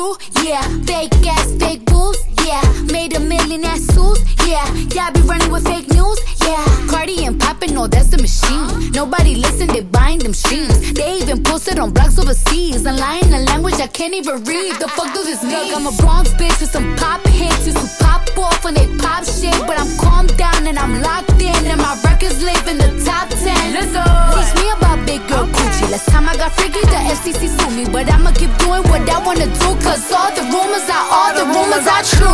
true, yeah. Fake ass, fake boobs, yeah. Made a million ass suits, yeah. Y'all be running with fake news, yeah. Cardi and poppin', no, that's the machine. Nobody listen, they buying them streams. They even posted on blogs overseas and lying a language I can't even read. The fuck does this mean? Look, I'm a Bronx bitch with some pop hits. Used to pop off when they pop shit, but I'm calmed down and I'm locked in, and my records live in the top 10. Let's go. Teach me about big girl coochie. Last time I got freaky, the FCC sued me, but I'ma keep doing what I wanna do, cause all the rumors are true.